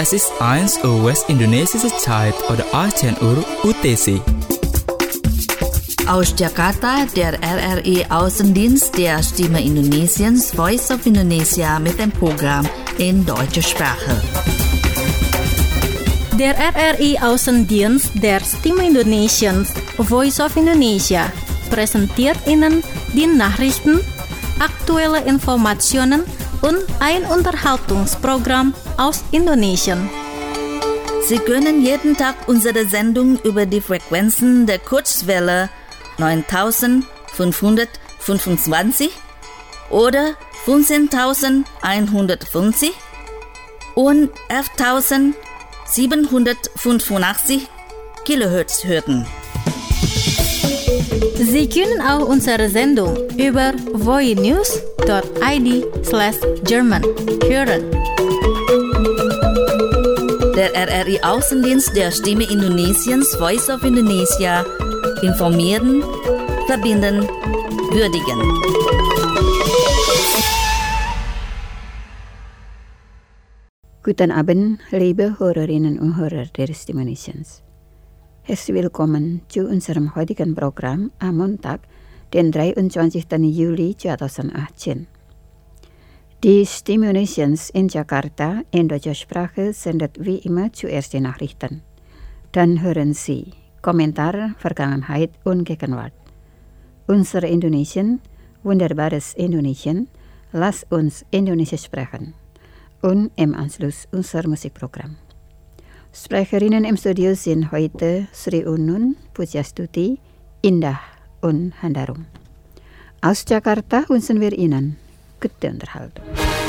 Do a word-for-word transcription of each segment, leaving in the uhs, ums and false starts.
Es ist eins Uhr West-Indonesische Zeit oder achtzehn Uhr U T C. Aus Jakarta, der R R I-Außendienst der Stimme Indonesiens Voice of Indonesia mit dem Programm in deutscher Sprache. Der R R I-Außendienst der Stimme Indonesiens Voice of Indonesia präsentiert Ihnen die Nachrichten, aktuelle Informationen und ein Unterhaltungsprogramm aus Indonesien. Sie können jeden Tag unsere Sendung über die Frequenzen der Kurzwelle neuntausendfünfhundertfünfundzwanzig oder fünfzehntausendeinhundertfünfzig und elftausendsiebenhundertfünfundachtzig Kilohertz hören. Sie können auch unsere Sendung über voinews dot i d slash German hören. Der R R I-Außendienst der Stimme Indonesiens Voice of Indonesia informieren, verbinden, würdigen. Guten Abend, liebe Hörerinnen und Hörer der Stimme Indonesiens. Herzlich willkommen zu unserem heutigen Programm am Montag, den dreiundzwanzigsten Juli zweitausendachtzehn. Die Stimme Indonesiens in Jakarta in deutscher Sprache sendet wie immer zuerst die Nachrichten. Dann hören Sie Kommentar, Vergangenheit und Gegenwart. Unser Indonesien, wunderbares Indonesien, lass uns Indonesisch sprechen. Und im Anschluss unser Musikprogramm. Sprecherinnen im Studio sind heute Sri Unun, Pujastuti, Indah und Handarum. Aus Jakarta wünschen wir Ihnen gute Unterhaltung.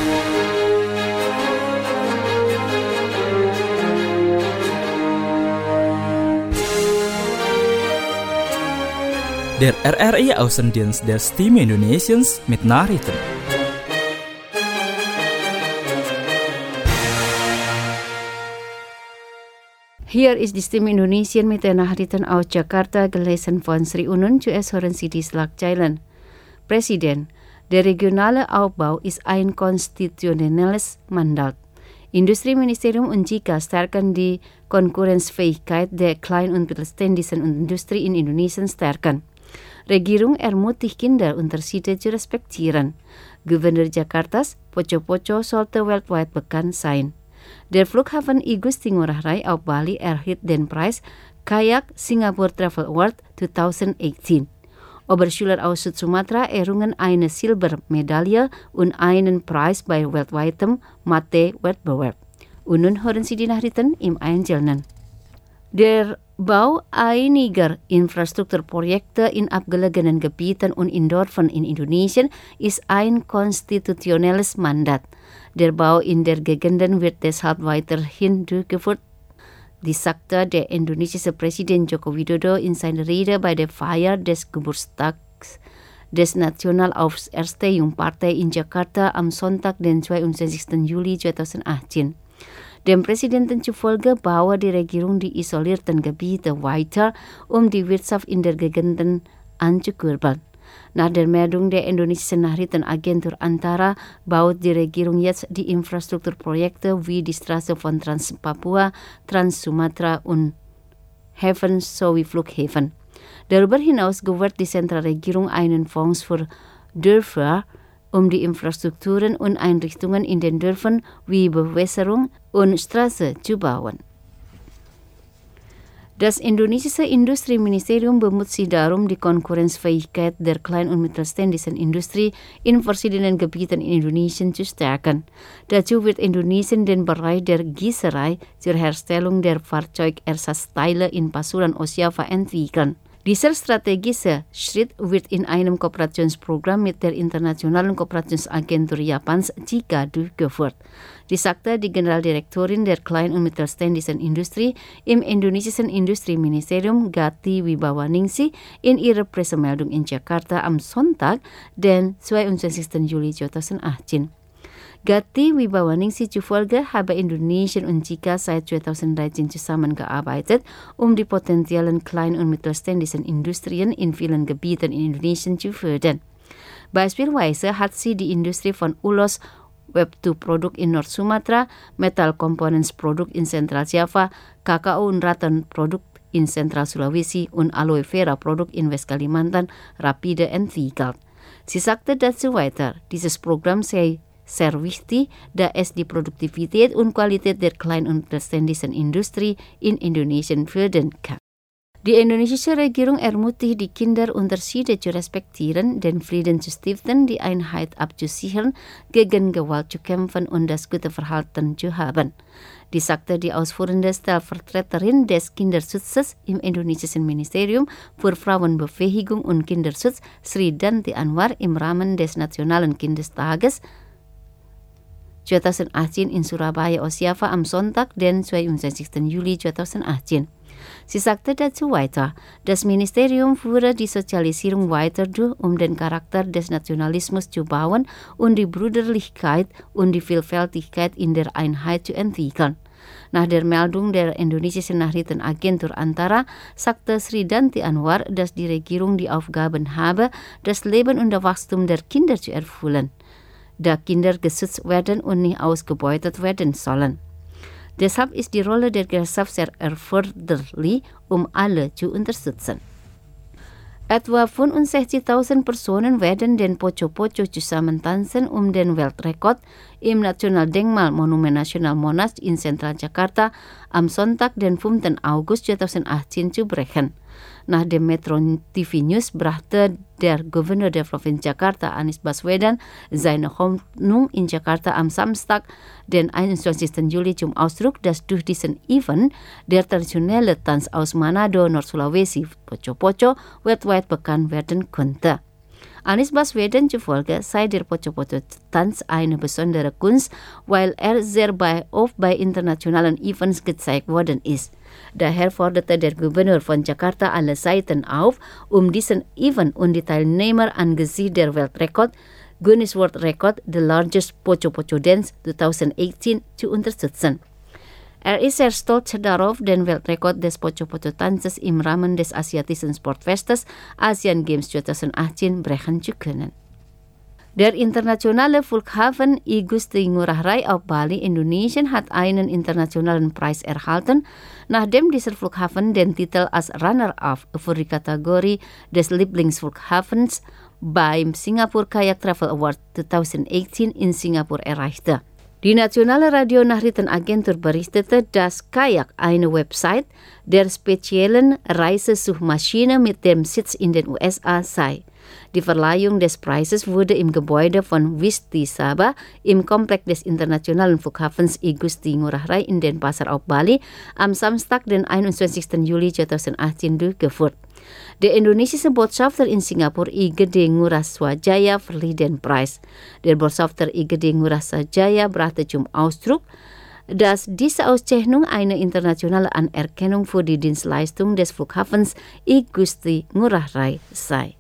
Der R R I-Außendienst der Stimme Indonesiens mit Nachrichten. Hier ist die Stimme Indonesien mit den Nachrichten aus Jakarta, gelesen von Sri Unun. Zuerst hören Sie die Schlagzeilen. Presiden, der regionale Aufbau ist ein konstitutionelles Mandat. Industrieministerium und J I K A stärken die Konkurrenzfähigkeit der kleinen und mittelständischen Industrie in Indonesien stärken. Regierung ermutigt Kinder, Unterschiede zu respektieren. Gouverneur Jakartas, Poco-Poco sollte weltweit bekannt sein. Der Flughafen Igusti Ngurah Rai auf Bali erhielt den Preis Kayak Singapore Travel Award zwanzig achtzehn. Oberschüler aus Süd-Sumatra errungen eine Silbermedaille und einen Preis bei weltweitem Mathe-Wettbewerb. Und nun hören Sie die Nachrichten im Einzelnen. Der Bau einiger Infrastrukturprojekte in abgelegenen Gebieten und in Dörfern in Indonesien ist ein konstitutionelles Mandat. Der Bau in der Gegenden wird deshalb weiterhin durchgeführt, dies sagte der indonesische Präsident Joko Widodo in seiner Rede bei der Feier des Geburtstags des Nationalaufstehungspartei in Jakarta am Sonntag, den zweiundzwanzigsten Juli zweitausendachtzehn. Dem Präsidenten zufolge baue die Regierung die isolierten Gebiete weiter, um die Wirtschaft in der Gegenden anzukurbeln. Nach der Meldung der indonesischen Nachrichtenagentur Antara baut die Regierung jetzt die Infrastrukturprojekte wie die Straße von Trans-Papua, Trans-Sumatra und Häfen sowie Flughäfen. Darüber hinaus gewährt die Zentralregierung einen Fonds für Dörfer, um die Infrastrukturen und Einrichtungen in den Dörfern wie Bewässerung und Straße zu bauen. Das indonesische Industrieministerium bemüht sich darum, die Konkurrenzfähigkeit der kleinen und mittelständischen Industrie in verschiedenen Gebieten in Indonesien zu stärken. Dazu wird Indonesien den Bereich der Gießerei zur Herstellung der Fahrzeugersatzteile in Pasuruan Osjava entwickeln. Dieser strategische Schritt wird in einem Kooperationsprogramm mit der Internationalen Kooperationsagentur Japans J I K A durchgeführt. Dies sagte die Generaldirektorin der kleinen und mittelständischen Industrie im indonesischen Industrieministerium Gati Wibawaningsih in ihrer Pressemeldung in Jakarta am Sonntag, den zweiundzwanzigsten Juli zweitausendachtzehn. Gati Wibawaningsih zufolge habe Indonesien und J I K A seit zweitausenddreizehn zusammengearbeitet, um die potenziellen kleinen und mittelständischen Industrien in vielen Gebieten in Indonesien zu fördern. Beispielsweise hat sie die Industrie von Ulos Web dua produk in North Sumatra, Metal Components produk in Central Java, Kakao un Rattan produk in Central Sulawesi, un Aloe Vera produk in West Kalimantan, rapide en vehicle. Sie sagte dazu weiter, dieses Programm sei sehr wichtig, da es die Produktivität und Qualität der kleinen und mittelständischen Industrie in Indonesien fördern kann. Die indonesische Regierung ermutigt die Kinder, Unterschiede zu respektieren, den Frieden zu stiften, die Einheit abzusichern, gegen Gewalt zu kämpfen und das gute Verhalten zu haben. Dies sagte die ausführende Stellvertreterin des Kinderschutzes im indonesischen Ministerium für Frauenbefähigung und Kinderschutz, Sri Danti Anwar, im Rahmen des Nationalen Kindestages zweitausendachtzehn in Surabaya, Java am Sonntag, den zweiundzwanzigsten Juli zweitausendachtzehn. Sie sagte dazu weiter, das Ministerium führe die Sozialisierung weiter durch, um den Charakter des Nationalismus zu bauen und die Brüderlichkeit und die Vielfältigkeit in der Einheit zu entwickeln. Nach der Meldung der indonesischen Nachrichtenagentur Antara sagte Sri Danti Anwar, dass die Regierung die Aufgaben habe, das Leben und das Wachstum der Kinder zu erfüllen, da Kinder geschützt werden und nicht ausgebeutet werden sollen. Deshalb ist die Rolle der Gesellschaft sehr erforderlich, um alle zu unterstützen. Etwa fünfundsechzigtausend Personen werden den Poco-Poco zusammentanzen, um den Weltrekord im Nationaldenkmal Monumen Nasional Monas in Zentral Jakarta am Sonntag, den fünften August zweitausendachtzehn zu brechen. Nach dem Metro T V News brachte der Gouverneur der Provinz Jakarta, Anies Baswedan, seine Hoffnung in Jakarta am Samstag, den einundzwanzigsten Juli zum Ausdruck, dass durch diesen Event der traditionelle Tanz aus Manado, Nord-Sulawesi, Poco-Poco, weltweit bekannt werden könnte. Anies Baswedan zufolge sei der Poco-Poco-Tanz eine besondere Kunst, weil er sehr oft bei internationalen Events gezeigt worden ist. Daher forderte der Gouverneur von Jakarta alle Seiten auf, um diesen Event und die Teilnehmer angesichts der Weltrekord, Guinness World Record, the largest Poco-Poco Dance zweitausendachtzehn, zu unterstützen. Er ist sehr stolz darauf, den Weltrekord des Poco-Poco-Tanzes im Rahmen des asiatischen Sportfestes Asian Games zweitausendachtzehn brechen zu können. Der internationale Flughafen Igusti Ngurah Rai auf Bali, Indonesien, hat einen internationalen Preis erhalten, nachdem dieser Flughafen den Titel als Runner-up für die Kategorie des Lieblingsflughafens beim Singapore Kayak Travel Award zweitausendachtzehn in Singapur erreichte. Die nationale Radionachrichtenagentur berichtete, dass Kayak eine Website der speziellen Reisesuchmaschine mit dem Sitz in den U S A sei. Die Verleihung des Preises wurde im Gebäude von Wisti Sabah im Kompleks des internationalen Flughafens Igusti Ngurah Rai in Denpasar auf Bali am Samstag, den einundzwanzigsten Juli zweitausendachtzehn durchgeführt. Der indonesische Botschafter in Singapur I G D Ngurah Swadjaya verlieh den Preis. Der Botschafter I G D Ngurah Swadjaya brachte zum Ausdruck, dass diese Auszeichnung eine internationale Anerkennung für die Dienstleistung des Flughafens Igusti Ngurah Rai sei.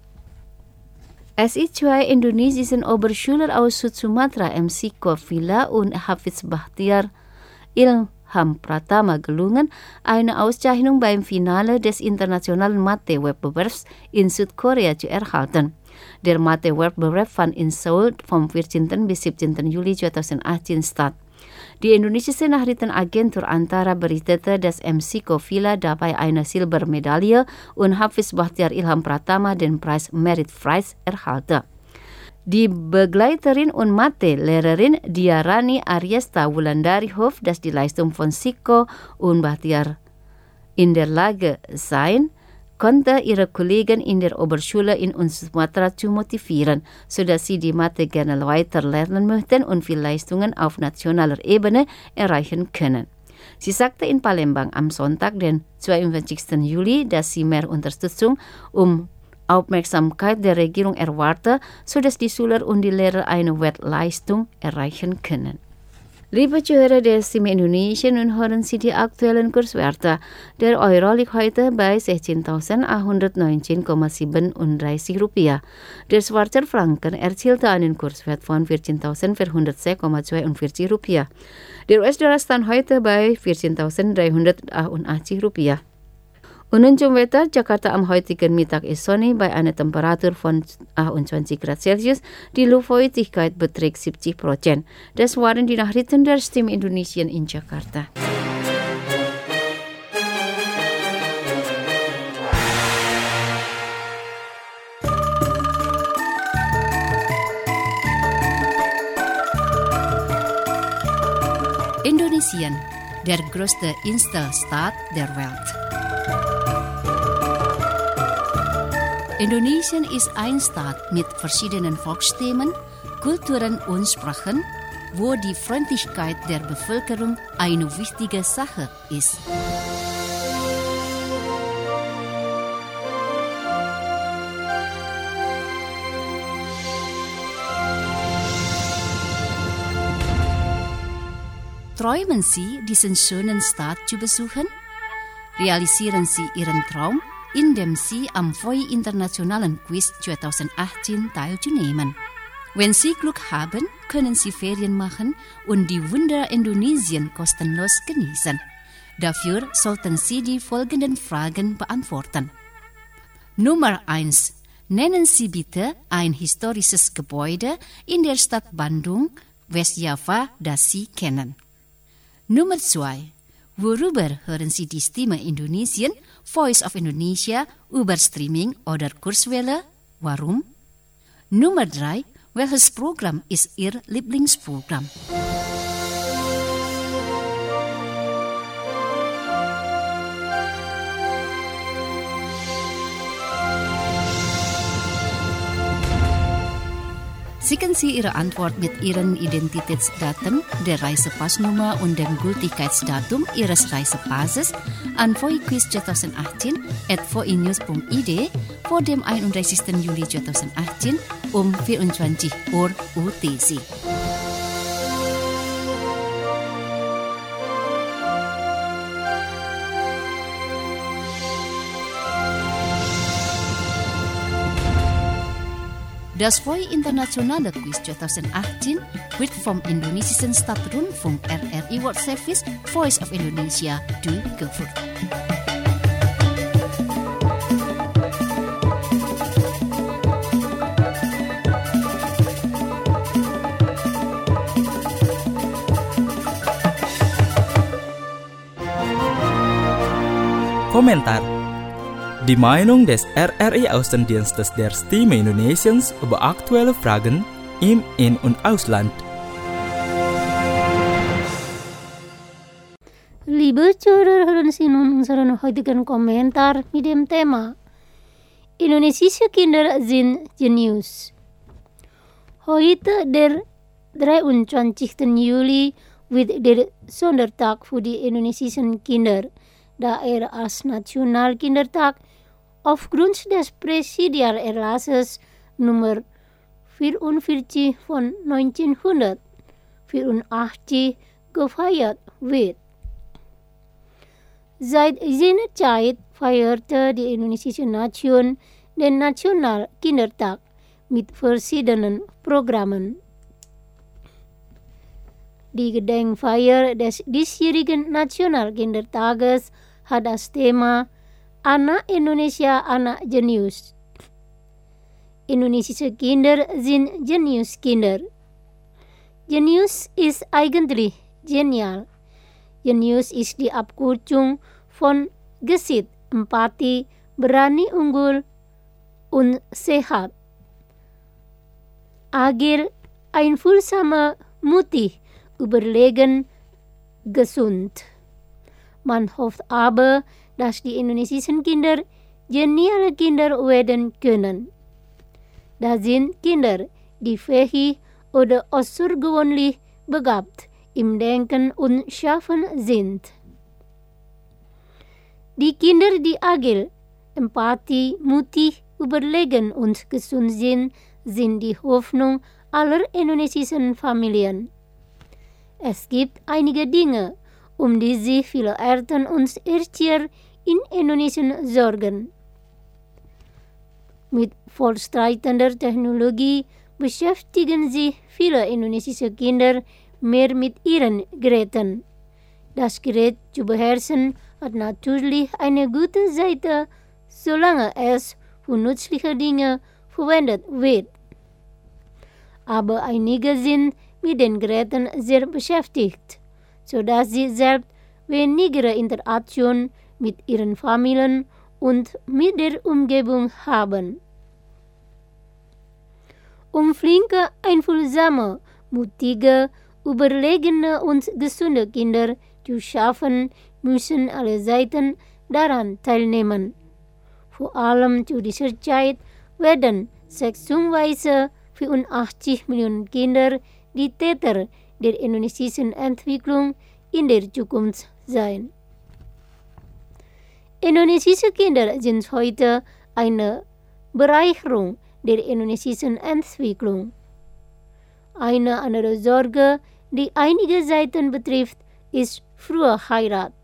Es ist zwei indonesischen Oberschüler aus Süd-Sumatra, M C Kofila und Hafiz Bahtiar Ilham Pratama gelungen, eine Auszeichnung beim Finale des internationalen Mathe-Wettbewerbs in Südkorea zu erhalten. Der Mathe-Wettbewerb fand in Seoul vom vierzehnten bis siebzehnten Juli zweitausendachtzehn statt. Die indonesische Nachrichtenagentur Antara berichtete, dass M C Kofila dabei eine Silbermedaille und Hafiz Bahtiar Ilham Pratama den Preis Merit Prize erhalte. Die Begleiterin und Mathe-Lehrerin Diarani Ariesta Wulandari hofft, dass die Leistung von Siko und Bahtiar in der Lage seien, konnte ihre Kollegen in der Oberschule in Sumatra zu motivieren, sodass sie die Mathe gerne weiter lernen möchten und viel Leistungen auf nationaler Ebene erreichen können. Sie sagte in Palembang am Sonntag, den zweiundzwanzigsten Juli, dass sie mehr Unterstützung um Aufmerksamkeit der Regierung erwarte, sodass die Schüler und die Lehrer eine Wertleistung erreichen können. Liebe Zuhörer der Stimme Indonesien, nun hören Sie die aktuellen Kurswerte. Der Euro liegt heute bei sechzehntausendachthundertneunzehn Komma siebenunddreißig Rupiah. Der Schweizer Franken erzielte einen Kurswert von vierzehntausendvierhundertsechs Komma zweiundvierzig Rupiah. Der U S-Dollar stand heute bei vierzehntausenddreihundertachtundachtzig Rupiah. Und zum Wetter, Jakarta am heutigen Mittag ist sonnig bei einer Temperatur von achtundzwanzig Grad Celsius. Die Luftfeuchtigkeit beträgt siebzig Prozent. Das waren die Nachrichten der Stimme Indonesien in Jakarta. Indonesien, der größte Inselstaat der Welt. Indonesien ist ein Staat mit verschiedenen Volksstämmen, Kulturen und Sprachen, wo die Freundlichkeit der Bevölkerung eine wichtige Sache ist. Träumen Sie, diesen schönen Staat zu besuchen? Realisieren Sie Ihren Traum, indem Sie am V O I Internationalen Quiz zwanzig achtzehn teilzunehmen. Wenn Sie Glück haben, können Sie Ferien machen und die Wunder Indonesien kostenlos genießen. Dafür sollten Sie die folgenden Fragen beantworten. Nummer eins. Nennen Sie bitte ein historisches Gebäude in der Stadt Bandung, Westjava, das Sie kennen. Nummer zwei. Worüber hören Sie die Stimme Indonesien, Voice of Indonesia, über Streaming oder Kurswelle? Warum? Nummer drei. Welches Programm ist Ihr Lieblingsprogramm? Schicken Sie Ihre Antwort mit Ihren Identitätsdaten, der Reisepassnummer und dem Gültigkeitsdatum Ihres Reisepasses an V O I Quiz zwanzig achtzehn at voinews punkt i d vor dem einunddreißigsten Juli zwanzig achtzehn um vierundzwanzig Uhr U T C. Das V O I Internationale Quiz zwanzig achtzehn wird vom indonesischen Staatsrundfunk R R I World Service Voice of Indonesia durchgeführt. Komentar. Die Meinung des R R I-Außendienstes der Stimme Indonesiens über aktuelle Fragen im In- und Ausland. Liebe Zuhörerinnen und unseren heutigen Kommentar mit dem Thema Indonesische Kinder sind Genius. Heute, der dreiundzwanzigsten Juli, wird der Sondertag für die indonesischen Kinder, da er als Nationalkindertag aufgrund des Präsidialerlasses Nummer vierundvierzig von neunzehnhundertvierundachtzig gefeiert wird. Seit jener Zeit feierte die indonesische Nation den Nationalkindertag mit verschiedenen Programmen. Die Gedenkfeier des diesjährigen Nationalkindertages hat das Thema Anak Indonesia, Anak Genius. Indonesische Kinder sind Geniuskinder. Genius ist eigentlich genial. Genius ist die Abkürzung von Gesit, Empati, berani, unggul und sehat. Agil, einfühlsamer, mutig, überlegen, gesund. Man hofft aber, dass die indonesischen Kinder geniale Kinder werden können. Das sind Kinder, die fähig oder außergewöhnlich begabt im Denken und Schaffen sind. Die Kinder, die agil, Empathie, mutig, überlegen und gesund sind, sind die Hoffnung aller indonesischen Familien. Es gibt einige Dinge, um die sich viele Eltern und Erzieher in Indonesien sorgen. Mit fortschreitender Technologie beschäftigen sich viele indonesische Kinder mehr mit ihren Geräten. Das Gerät zu beherrschen hat natürlich eine gute Seite, solange es für nützliche Dinge verwendet wird. Aber einige sind mit den Geräten sehr beschäftigt, sodass sie selbst weniger Interaktion mit ihren Familien und mit der Umgebung haben. Um flinke, einfühlsame, mutige, überlegene und gesunde Kinder zu schaffen, müssen alle Seiten daran teilnehmen. Vor allem zu dieser Zeit werden schätzungsweise vierundachtzig Millionen Kinder die Täter der indonesischen Entwicklung in der Zukunft sein. Indonesische Kinder sind heute eine Bereicherung der indonesischen Entwicklung. Eine andere Sorge, die einige Seiten betrifft, ist frühe Heirat.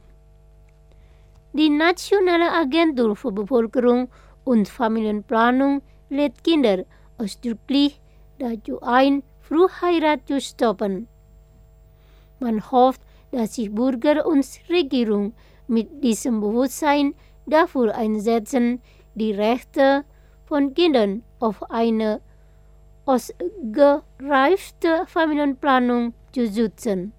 Die Nationale Agentur für Bevölkerung und Familienplanung lädt Kinder ausdrücklich dazu ein, Frühheirat zu stoppen. Man hofft, dass sich Bürger und Regierung mit diesem Bewusstsein dafür einsetzen, die Rechte von Kindern auf eine ausgereifte Familienplanung zu schützen.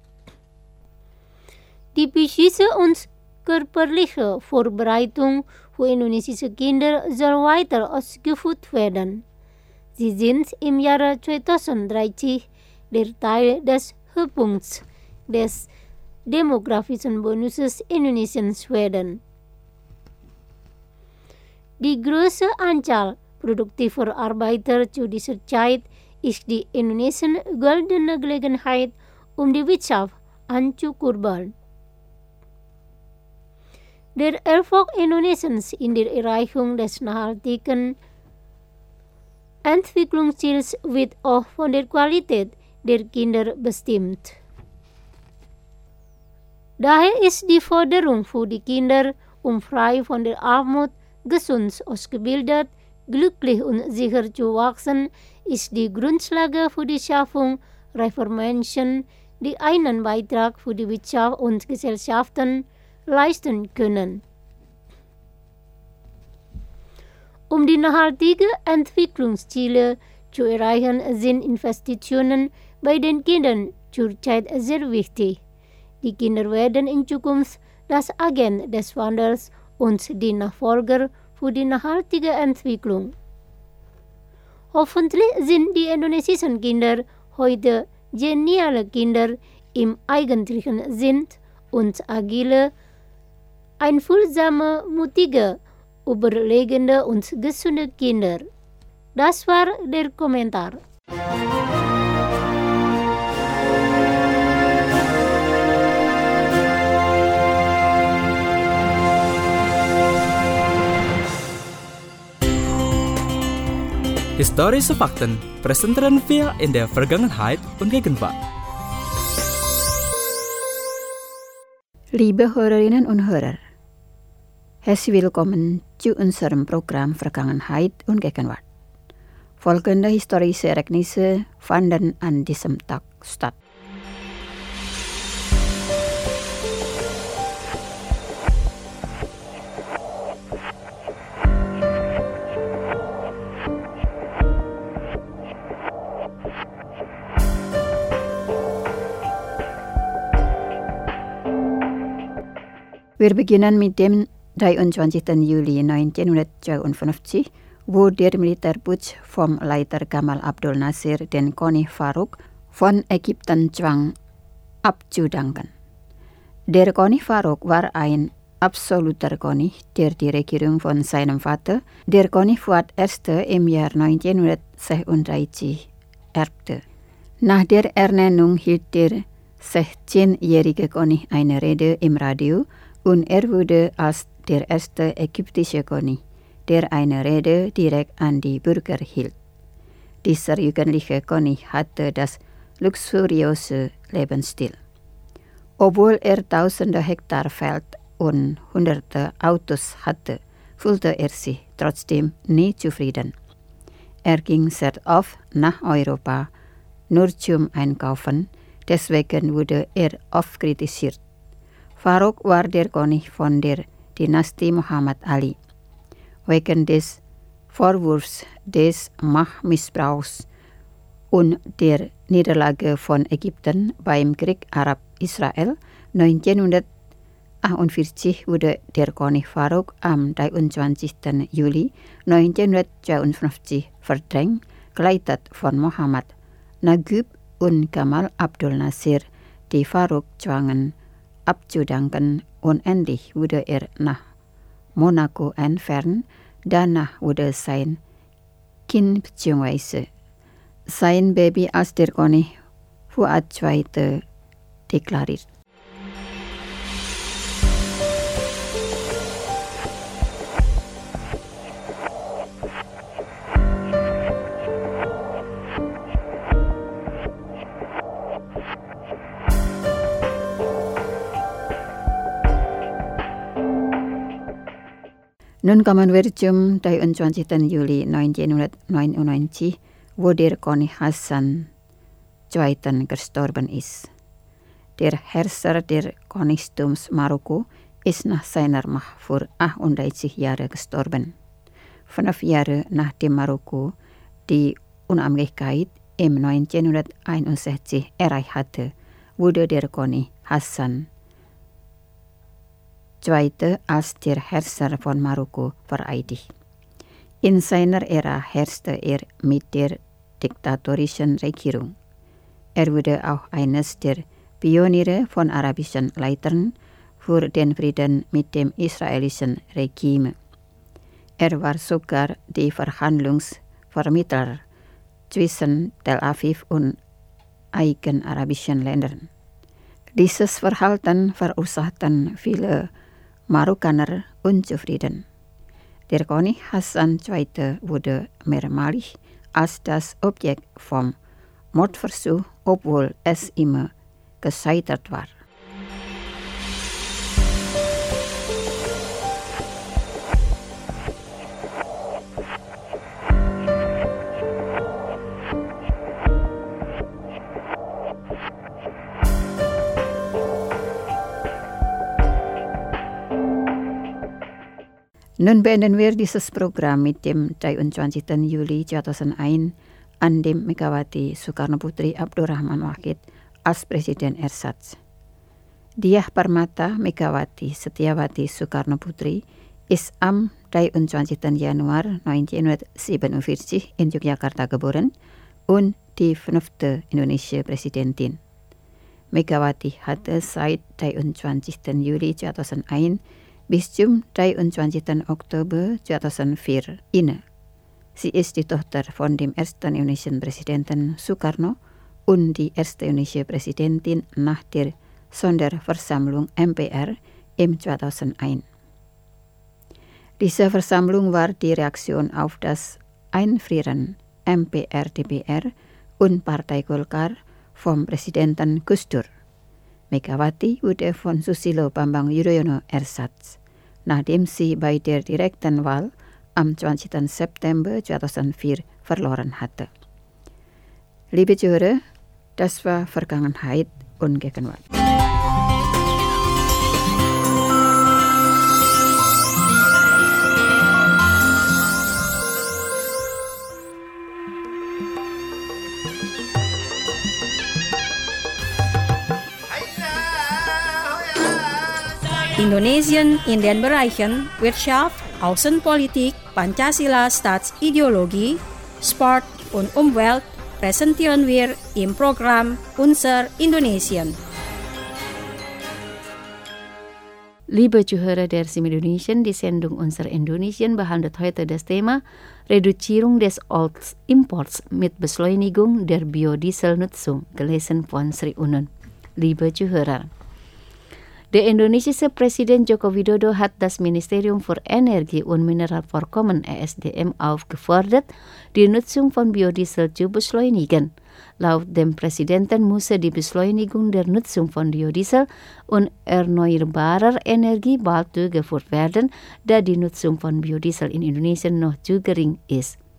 Die psychische und körperliche Vorbereitung für indonesische Kinder soll weiter ausgeführt werden. Sie sind im Jahre zweitausenddreißig der Teil des Höhepunkts des demografischen Bonuses Indonesiens werden. Die große Anzahl produktiver Arbeiter zu dieser Zeit ist die Indonesien goldene Gelegenheit, um die Wirtschaft anzukurbeln. Der Erfolg Indonesiens in der Erreichung des nachhaltigen Entwicklungsziels wird auch von der Qualität der Kinder bestimmt. Daher ist die Forderung für die Kinder, um frei von der Armut, gesund, ausgebildet, glücklich und sicher zu wachsen, ist die Grundlage für die Schaffung reifer Menschen, die einen Beitrag für die Wirtschaft und Gesellschaften leisten können. Um die nachhaltigen Entwicklungsziele zu erreichen, sind Investitionen bei den Kindern zurzeit sehr wichtig. Die Kinder werden in Zukunft das Agent des Wandels und die Nachfolger für die nachhaltige Entwicklung. Hoffentlich sind die indonesischen Kinder heute geniale Kinder im eigentlichen Sinn und agile, einfühlsame, mutige, überlegende und gesunde Kinder. Das war der Kommentar. Historische Fakten präsentieren wir in der Vergangenheit und Gegenwart. Liebe Hörerinnen und Hörer, herzlich willkommen zu unserem Programm Vergangenheit und Gegenwart. Folgende historische Ereignisse fanden an diesem Tag statt. Wir beginnen mit dem dreiundzwanzigsten Juli neunzehnhundertzweiundfünfzig, wo der Militärputsch vom Leiter Gamal Abdul Nasir den König Farouk von Ägypten zwang, abzudanken. Der König Farouk war ein absoluter König, der die Regierung von seinem Vater, der König Fuad I., im Jahr neunzehnhundertsechsunddreißig erbte. Nach der Ernennung hielt der sechzehnjährige König eine Rede im Radio, und er wurde als der erste ägyptische König, der eine Rede direkt an die Bürger hielt. Dieser jugendliche König hatte das luxuriöse Lebensstil. Obwohl er tausende Hektar Feld und hunderte Autos hatte, fühlte er sich trotzdem nie zufrieden. Er ging sehr oft nach Europa, nur zum Einkaufen, deswegen wurde er oft kritisiert. Farouk war der König von der Dynastie Muhammad Ali. Wegen des Vorwurfs des Machtmissbrauchs und der Niederlage von Ägypten beim Krieg Arab-Israel neunzehnhundertachtundvierzig wurde der König Farouk am dreiundzwanzigsten Juli neunzehnhundertzweiundfünfzig verdrängt, geleitet von Muhammad Naguib und Gamal Abdul Nasir, die Farouk zwangen abzudanken, und endlich wurde er nach Monaco entfernt. Danach wurde sein Kind bzw. sein Baby als der König Fuad der Zweite deklariert. Nun kommen wir zum dreiundzwanzigsten Juli neunzehnhundertneunundneunzig, wo der König Hassan der Zweite gestorben ist. Der Herrscher der Königtums Marokko ist nach seiner Macht vor achtunddreißig Jahren gestorben. Fünf Jahre nachdem Marokko die Unabhängigkeit im neunzehnhunderteinundsechzig erreicht hatte, wurde der König Hassan Zweite als der Herrscher von Marokko vereidigt. In seiner Ära herrschte er mit der diktatorischen Regierung. Er wurde auch eines der Pioniere von arabischen Leitern für den Frieden mit dem israelischen Regime. Er war sogar der Verhandlungsvermittler zwischen Tel Aviv und einigen arabischen Ländern. Dieses Verhalten verursachte viele Marokkaner unzufrieden. Der König Hassan der Zweite wurde mehrmalig als das Objekt vom Mordversuch, obwohl es immer gescheitert war. Nun beenden wir dieses Programm mit dem dreiundzwanzigsten Juli zweitausendeins, an dem Megawati Soekarno-Putri Abdurrahman Wahid als Präsident ersatz. Diah Permata Megawati Setiawati Soekarno-Putri ist am dreiundzwanzigsten Januar neunzehnhundertsiebenundvierzig in Yogyakarta geboren und die fünfte indonesische Präsidentin. Megawati hatte seit dreiundzwanzigsten Juli zweitausendeins bis zum dreiundzwanzigsten Oktober zweitausendvier inne. Sie ist die Tochter von dem ersten indonesischen Präsidenten Soekarno und die erste indonesische Präsidentin nach der Sonderversammlung M P R im zweitausendeins. Diese Versammlung war die Reaktion auf das Einfrieren M P R D P R und Partai Golkar vom Präsidenten Gus Dur. Megawati wurde von Susilo Bambang Yudhoyono ersatz, nachdem sie bei der direkten Wahl am zwanzigsten September zweitausendvier verloren hatte. Liebe Zuhörer, das war Vergangenheit und Gegenwart. Indonesien in den Bereichen Wirtschaft, Außenpolitik, Pancasila Staatsideologie, Sport und Umwelt präsentieren wir im Programm Unser Indonesien. Liebe Zuhörer der Stimme Indonesien, die Sendung Unser Indonesien behandelt heute das Thema Reduzierung des Ölimports mit Beschleunigung der Biodieselnutzung, gelesen von Sri Unun. Liebe Zuhörer, der indonesische Präsident Joko Widodo hat das Ministerium für Energie und Mineralvorkommen E S D M aufgefordert, die Nutzung von Biodiesel zu beschleunigen. Laut dem Präsidenten müsse die Beschleunigung der Nutzung von Biodiesel und erneuerbarer Energie bald durchgeführt werden, da die Nutzung von Biodiesel in Indonesien noch zu gering ist.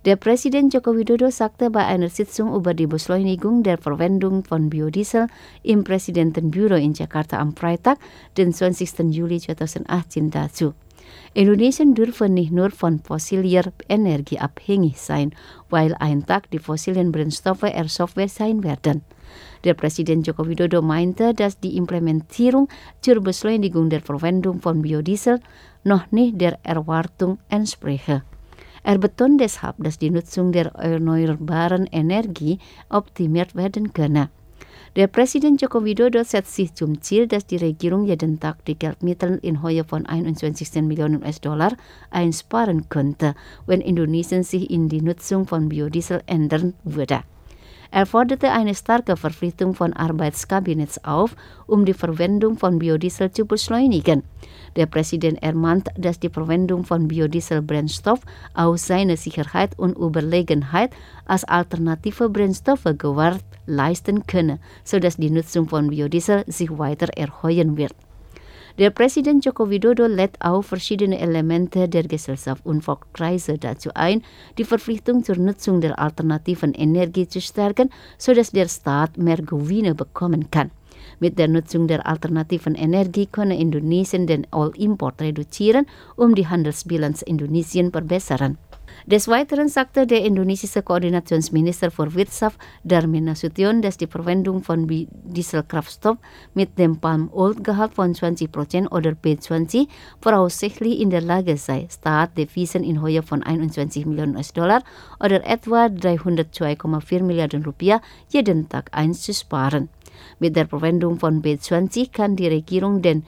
Der Präsident Joko Widodo sagte bei einer Sitzung über die Beschleunigung der Verwendung von Biodiesel im Präsidentenbüro in Jakarta am Freitag, den zwanzigsten Juli zweitausendachtzehn dazu. Indonesia dürfen nicht nur von fossiler Energie abhängig sein, weil ein Tag die fossilen Brennstoffe erschöpft sein werden. Der Präsident Joko Widodo meinte, dass die Implementierung zur Beschleunigung der Verwendung von Biodiesel noch nicht der Erwartung entspreche. Er betont deshalb, dass die Nutzung der erneuerbaren Energie optimiert werden könne. Der Präsident Joko Widodo setzt sich zum Ziel, dass die Regierung jeden Tag die Geldmittel in Höhe von einundzwanzig Millionen U S-Dollar einsparen könnte, wenn Indonesien sich in die Nutzung von Biodiesel ändern würde. Er forderte eine starke Verpflichtung von Arbeitskabinetts auf, um die Verwendung von Biodiesel zu beschleunigen. Der Präsident ermahnt, dass die Verwendung von Biodieselbrennstoff aus seiner Sicherheit und Überlegenheit als alternative Brennstoffe Gewalt leisten könne, sodass die Nutzung von Biodiesel sich weiter erhöhen wird. Der Präsident Joko Widodo lädt auch verschiedene Elemente der Gesellschaft und Volkskreise dazu ein, die Verpflichtung zur Nutzung der alternativen Energie zu stärken, sodass der Staat mehr Gewinne bekommen kann. Mit der Nutzung der alternativen Energie könne Indonesien den Ölimport reduzieren, um die Handelsbilanz Indonesien verbessern. Des Weiteren sagte der indonesische Koordinationsminister für Wirtschaft Darmin Nasution, dass die Verwendung von Dieselkraftstoff mit dem Palmölgehalt von zwanzig Prozent oder B zwanzig voraussichtlich in der Lage sei, Staatsdevisen in Höhe von einundzwanzig Millionen U S-Dollar oder etwa dreihundertzwei Komma vier Milliarden Rupiah jeden Tag einzusparen. Mit der Verwendung von B zwanzig kann die Regierung den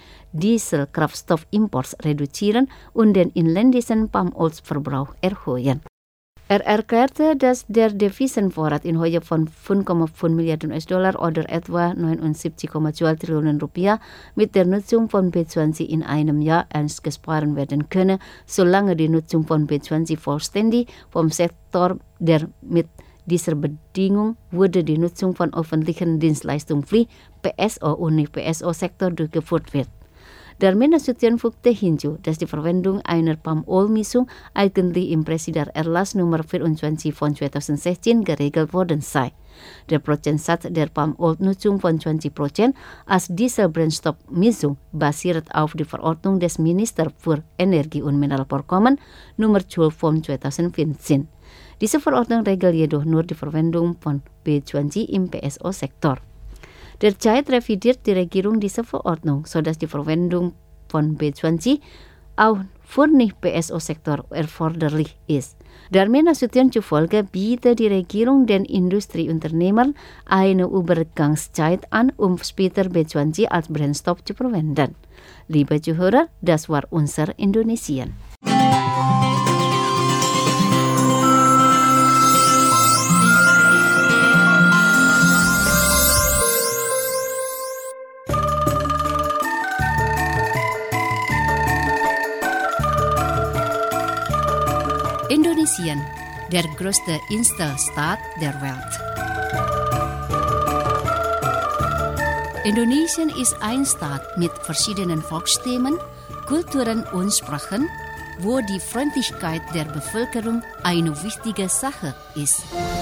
Dieselkraftstoffimport reduzieren und den inländischen Palmölverbrauch erhöhen. Er erklärte, dass der Devisenvorrat in Höhe von fünf Komma fünf Milliarden U S-Dollar oder etwa neunundsiebzig Komma zwei Trillionen Rupiah mit der Nutzung von B zwanzig in einem Jahr eingespart werden könne, solange die Nutzung von B zwanzig vollständig vom Sektor der mit dieser Bedingung wurde die Nutzung von öffentlichen Dienstleistungen frei P S O und nicht P S O-Sektor durchgeführt wird. Darmin Nasution fügte hinzu, dass die Verwendung einer Palmölmischung eigentlich im Presiden-Erlass Nummer vierundzwanzig von zweitausendsechzehn geregelt worden sei. Der Prozentsatz der Palmölnutzung von zwanzig Prozent als Dieselbrennstoffmischung basiert auf die Verordnung des Ministers für Energie und Mineralvorkommen Nummer zwölf von zweitausendvierzehn. Diese Verordnung regelt jedoch nur die Verwendung von B zwanzig im P S O-Sektor. Derzeit revidiert die Regierung diese Verordnung, sodass die Verwendung von B zwanzig auch für nicht-P S O-Sektor erforderlich ist. Darmin Nasution zufolge bietet die Regierung den Industrieunternehmern eine Übergangszeit an, um später B zwanzig als Brennstoff zu verwenden. Liebe Zuhörer, das war unser Indonesien. Indonesien, der größte Inselstaat der Welt. Indonesien ist ein Staat mit verschiedenen Volksstämmen, Kulturen und Sprachen, wo die Freundlichkeit der Bevölkerung eine wichtige Sache ist.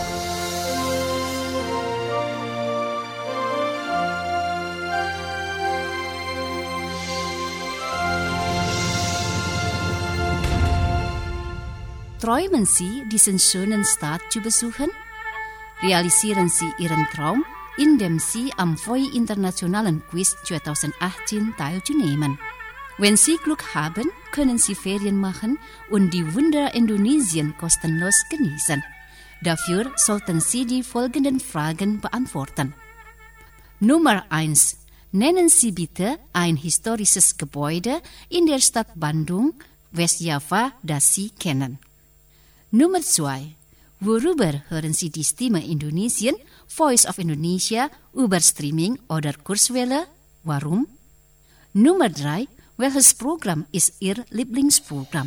Träumen Sie, diesen schönen Staat zu besuchen? Realisieren Sie Ihren Traum, indem Sie am V O I Internationalen Quiz zweitausendachtzehn teilzunehmen. Wenn Sie Glück haben, können Sie Ferien machen und die Wunder Indonesien kostenlos genießen. Dafür sollten Sie die folgenden Fragen beantworten. Nummer eins. Nennen Sie bitte ein historisches Gebäude in der Stadt Bandung, Westjava, das Sie kennen. Nummer zwei. Worüber hören Sie die Stimme Indonesien, Voice of Indonesia, über Streaming oder Kurzwelle? Warum? Nummer drei. Welches Programm ist Ihr Lieblingsprogramm?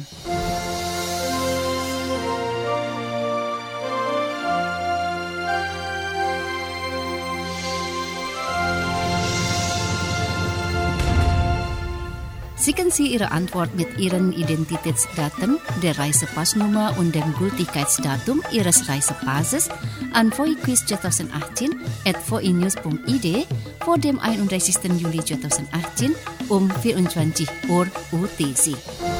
Schicken Sie Ihre Antwort mit Ihren Identitätsdaten, der Reisepassnummer und dem Gültigkeitsdatum Ihres Reisepasses an V I Quiz zwanzig achtzehn at voinews punkt i d vor dem einunddreißigsten Juli zweitausendachtzehn um vierundzwanzig Uhr U T C.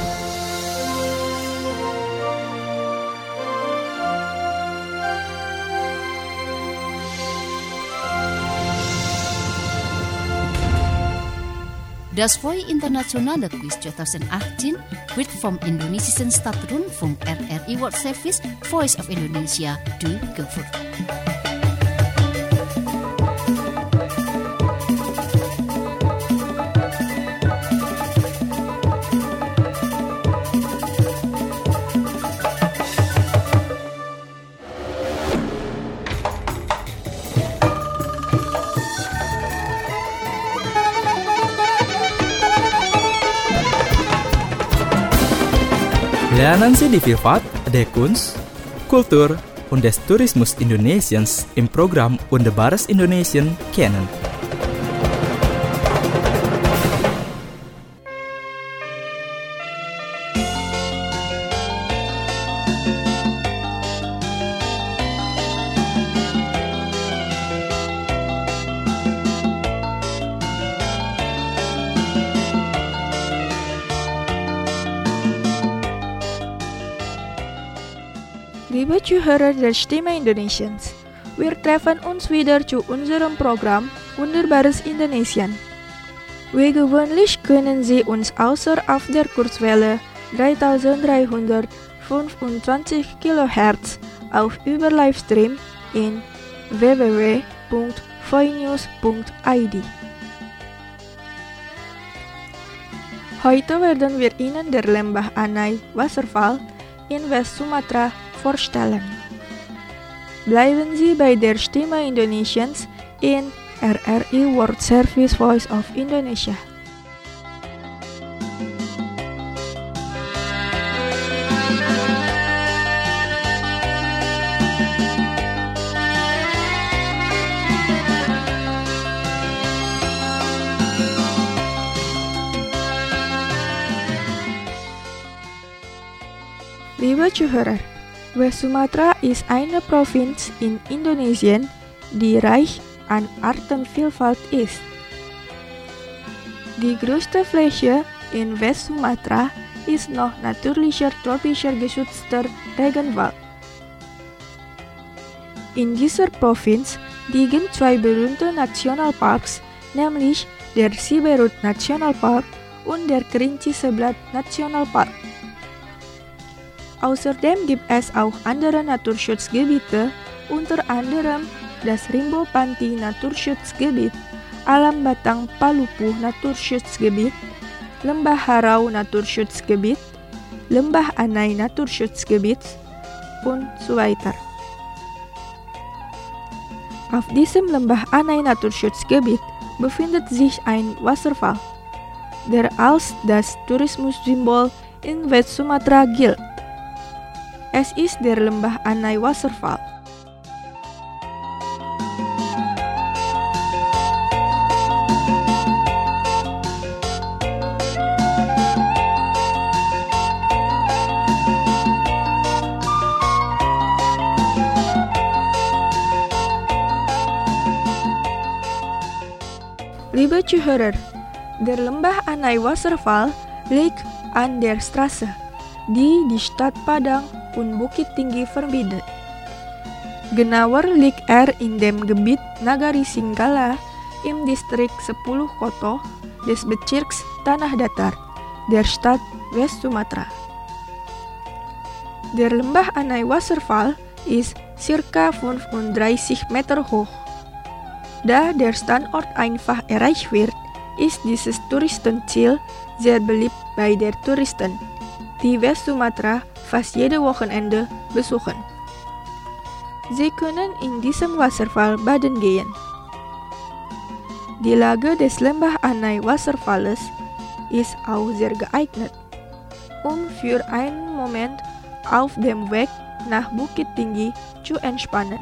Das V I Internationale Quiz zwanzig achtzehn wird vom indonesischen Staatsrundfunk R R I World Service Voice of Indonesia durchgeführt. Lernen Sie die Vielfalt der Kunst, Kultur und des Tourismus Indonesiens im Programm Wunderbares Indonesien kennen. Liebe Zuhörer der Stimme Indonesiens, wir treffen uns wieder zu unserem Programm Wunderbares Indonesien. Wie gewöhnlich können Sie uns außer auf der Kurzwelle dreitausenddreihundertfünfundzwanzig Kilohertz auf über Livestream in w w w punkt voinews punkt i d. Heute werden wir Ihnen der Lembah Anai Wasserfall in West Sumatra vorstellen. Bleiben Sie bei der Stimme Indonesiens in R R I World Service Voice of Indonesia. Liebe Zuhörer, West Sumatra ist eine Provinz in Indonesien, die reich an Artenvielfalt ist. Die größte Fläche in West Sumatra ist noch natürlicher tropischer geschützter Regenwald. In dieser Provinz liegen zwei berühmte Nationalparks, nämlich der Siberut Nationalpark und der Kerinci Seblat Nationalpark. Außerdem gibt es auch andere Naturschutzgebiete, unter anderem das Rimbo-Panti Naturschutzgebiet, Alam Batang Palupuh Naturschutzgebiet, Lembah Harau Naturschutzgebiet, Lembah Anai Naturschutzgebiet und so weiter. Auf diesem Lembah Anai Naturschutzgebiet befindet sich ein Wasserfall, der als das Tourismussymbol in West Sumatra gilt. Es ist der Lembah Anai Wasserfall. Liebe Zuhörer, der Lembah Anai Wasserfall liegt an der Straße, die die Stadt Padang und Bukit Tinggi verbindet. Genauer liegt er in dem Gebiet Nagari Singgala im Distrik sepuluh Koto des Bezirks Tanah Datar der Stadt West Sumatra. Der Lembah Anai Wasserfall ist circa fünfunddreißig Meter hoch. Da der Standort einfach erreicht wird, ist dieses Touristenziel sehr beliebt bei den Touristen, die West Sumatra fast jede Wochenende besuchen. Sie können in diesem Wasserfall baden gehen. Die Lage des Lembah Anai Wasserfalles ist auch sehr geeignet, um für einen Moment auf dem Weg nach Bukit Tinggi zu entspannen.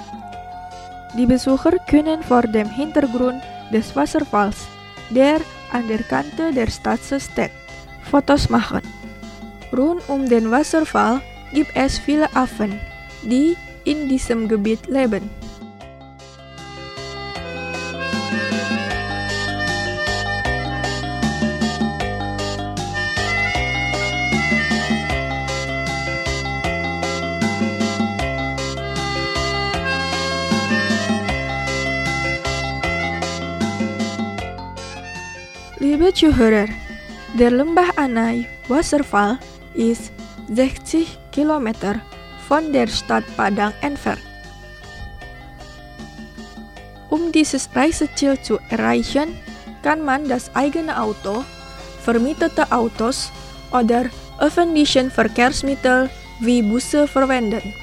Die Besucher können vor dem Hintergrund des Wasserfalls, der an der Kante der Stadtstadt Fotos machen. Rund um den Wasserfall gibt es viele Affen, die in diesem Gebiet leben. Liebe Zuhörer, der Lembah Anai Wasserfall ist sechzig Kilometer von der Stadt Padang entfernt. Um dieses Reiseziel zu erreichen, kann man das eigene Auto, vermietete Autos oder öffentliche Verkehrsmittel wie Busse verwenden.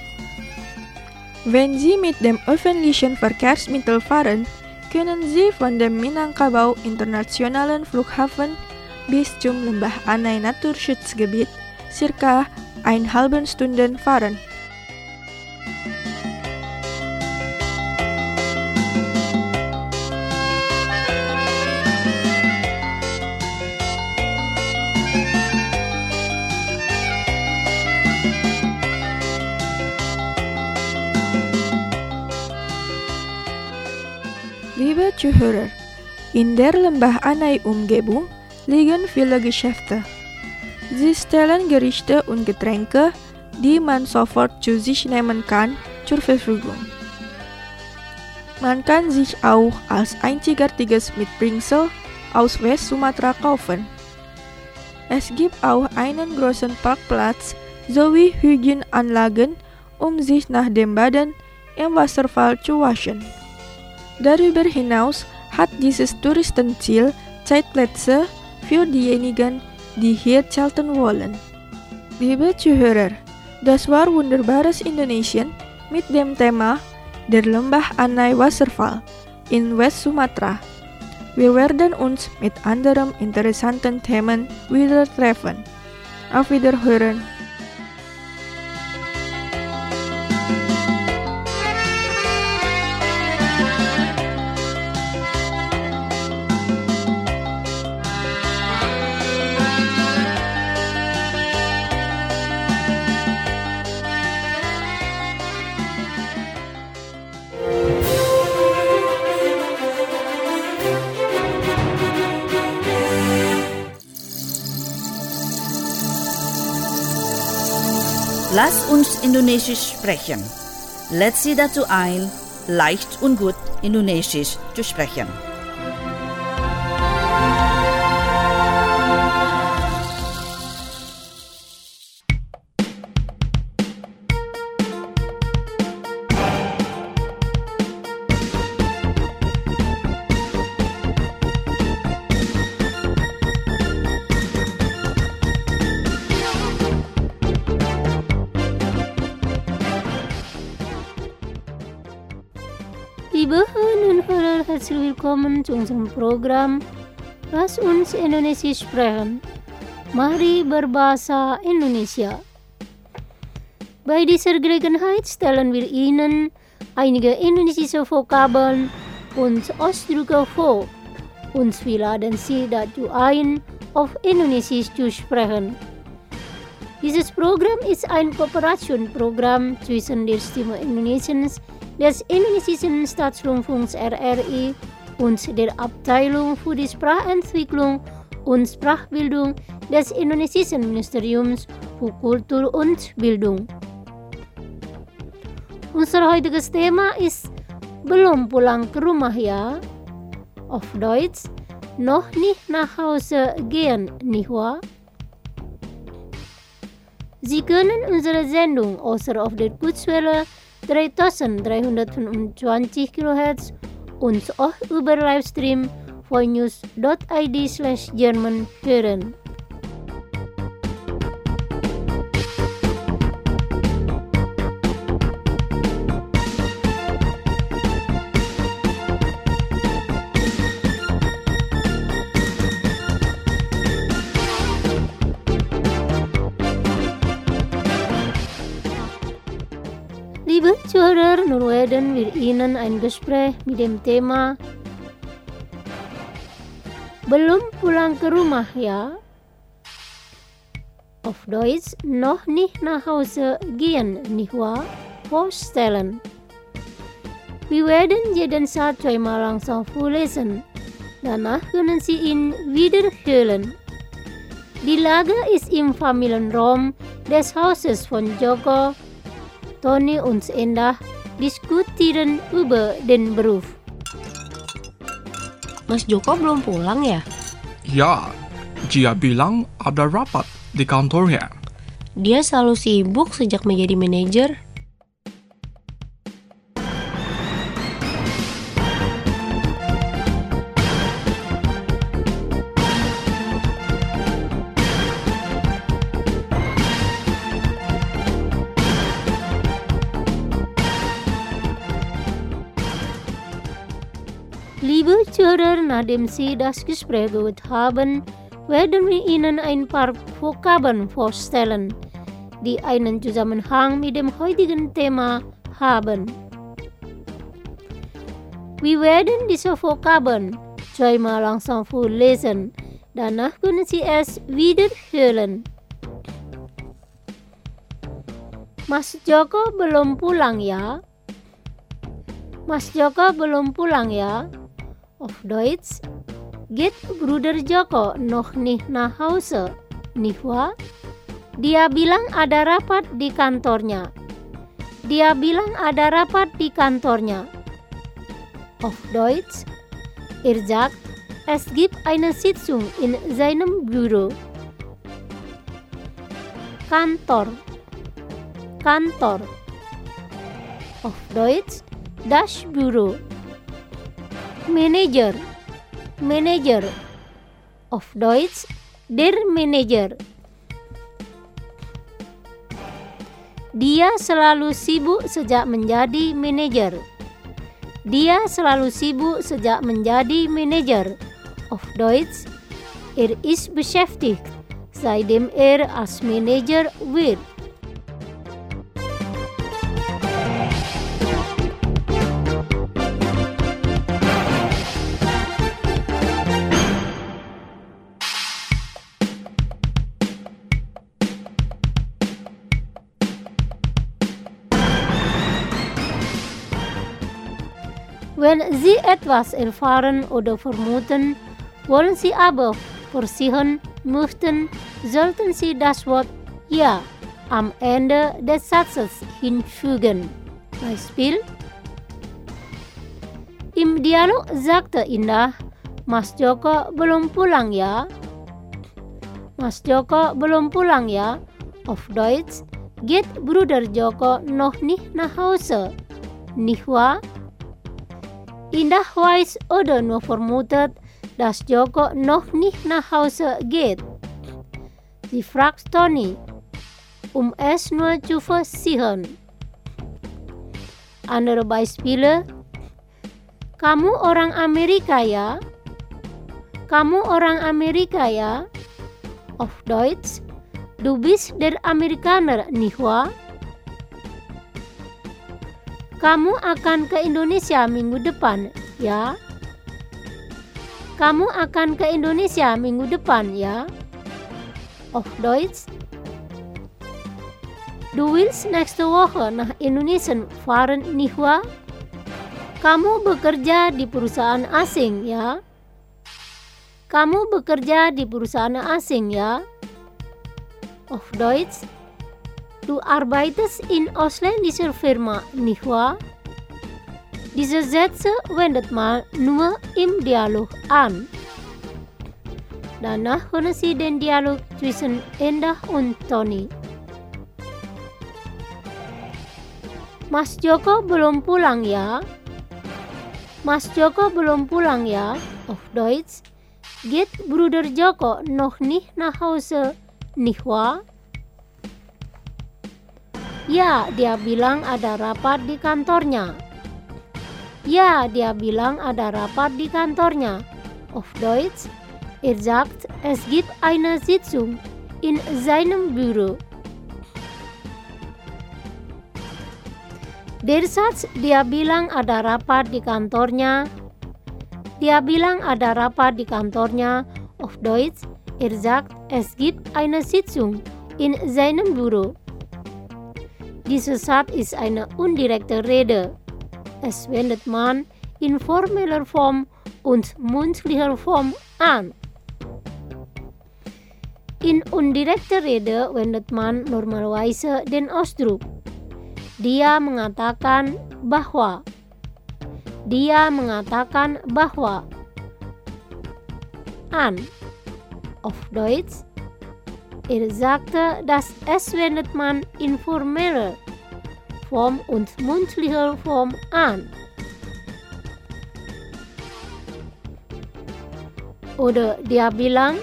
Wenn Sie mit dem öffentlichen Verkehrsmittel fahren, können Sie von dem Minangkabau Internationalen Flughafen bis zum Lembah Anai Naturschutzgebiet circa eine halbe Stunde fahren. Liebe Zuhörer, in der Lembah Anai Umgebung liegen viele Geschäfte. Sie stellen Gerichte und Getränke, die man sofort zu sich nehmen kann, zur Verfügung. Man kann sich auch als einzigartiges Mitbringsel aus West-Sumatra kaufen. Es gibt auch einen großen Parkplatz sowie Hygieneanlagen, um sich nach dem Baden im Wasserfall zu waschen. Darüber hinaus hat dieses Touristenziel Zeltplätze für diejenigen, die hier zelten wollen. Liebe Zuhörer, das war wunderbares Indonesien mit dem Thema der Lembah Anai Wasserfall in West-Sumatra. Wir werden uns mit anderen interessanten Themen wieder treffen. Auf Wiederhören! Lass uns Indonesisch sprechen. Lädt Sie dazu ein, leicht und gut Indonesisch zu sprechen. Liebe Hörerinnen und Hörer, herzlich willkommen zu unserem Programm Lass uns Indonesisch sprechen. Mari berbahasa Indonesia. Bei dieser Gelegenheit stellen wir Ihnen einige indonesische Vokabeln und Ausdrücke vor und wir laden Sie dazu ein, auf Indonesisch zu sprechen. Dieses Programm ist ein Kooperationsprogramm zwischen der Stimme Indonesiens, des Indonesischen Staatsrundfunks R R I und der Abteilung für die Sprachentwicklung und Sprachbildung des Indonesischen Ministeriums für Kultur und Bildung. Unser heutiges Thema ist Belum pulang ke rumah ya? Auf Deutsch, noch nicht nach Hause gehen, nicht wahr? Sie können unsere Sendung außer auf der Kurzwelle dreitausenddreihundertfünfundzwanzig Kilohertz und auch über Livestream voinews dot i d slash German hören. Liebe Zuhörer, nun werden wir Ihnen ein Gespräch mit dem Thema belum pulang ke rumah ya? Auf Deutsch noch nicht nach Hause gehen, nicht wahr? Vorstellen. Wir werden jeden Satz zweimal langsam vorlesen. Danach können Sie ihn wiederholen. Die Lage ist im Familienraum des Hauses von Joko. Tony und Endah diskutieren über den Beruf. Mas Joko belum pulang ya? Ya, dia bilang ada rapat di kantornya. Dia selalu sibuk sejak menjadi manajer. Liebe Zuhörer, nachdem Sie das Gespräch gehört haben, werden wir Ihnen ein paar Vokabeln vorstellen, die einen Zusammenhang mit dem heutigen Thema haben. Wir werden diese Vokabeln zweimal langsam vorlesen, danach können Sie es wiederholen. Mas Joko belum pulang ya? Mas Joko belum pulang ya? Auf Deutsch geht Bruder Joko noch nicht nach Hause, nicht wahr? Dia bilang ada rapat di kantornya. Dia bilang ada rapat di kantornya. Auf Deutsch, er sagt, es gibt eine Sitzung in seinem Büro. Kantor, Kantor. Auf Deutsch, das Büro. Manager, Manager. Auf Deutsch, der Manager. Dia selalu sibuk sejak menjadi manajer. Dia selalu sibuk sejak menjadi manajer. Auf Deutsch, er ist beschäftigt, seitdem er als Manager wird. Wenn Sie etwas erfahren oder vermuten, wollen Sie aber versichern möchten, sollten Sie das Wort ja am Ende des Satzes hinfügen. Beispiel: Im Dialog sagte Indah, Mas Joko belum pulang ya? Mas Joko belum pulang ya? Auf Deutsch geht Bruder Joko noch nicht nach Hause, nicht wahr? Indah weiß oder nur vermutet, dass Joko noch nicht nach Hause geht. Sie fragt Tony, um es nur zu versichern. Andere Beispiele: Kamu orang Amerika ya? Kamu orang Amerika ya? Auf Deutsch, du bist der Amerikaner, nicht wahr? Kamu akan ke Indonesia minggu depan, ya? Kamu akan ke Indonesia minggu depan, ya? Auf Deutsch, du willst nächste Woche nach Indonesien fahren, nicht wahr? Kamu bekerja di perusahaan asing, ya? Kamu bekerja di perusahaan asing, ya? Auf Deutsch, du arbeitest in ausländischer Firma, nicht wahr? Diese Sätze wendet man nur im Dialog an. Danach können Sie den Dialog zwischen Endah und Tony. Mas Joko belum pulang ya? Mas Joko belum pulang ya? Auf Deutsch, geht Bruder Joko noch nicht nach Hause, nicht wahr? Ya, dia bilang ada rapat di kantornya. Ya, dia bilang ada rapat di kantornya. Auf Deutsch, er sagt, es gibt eine Sitzung in seinem Büro. Der Satz, dia bilang ada rapat di kantornya, Dia bilang ada rapat di kantornya auf Deutsch. Er sagt, es gibt eine Sitzung in seinem Büro. Diese Satz ist eine indirekte Rede. Es wendet man in formeller Form und mündlicher Form an. In indirekter Rede wendet man normalerweise den Ausdruck Dia mengatakan bahwa. Dia mengatakan bahwa. An. Auf Deutsch. Er sagte, dass es wendet man in formeller Form und mündlicher Form an. Oder dia bilang,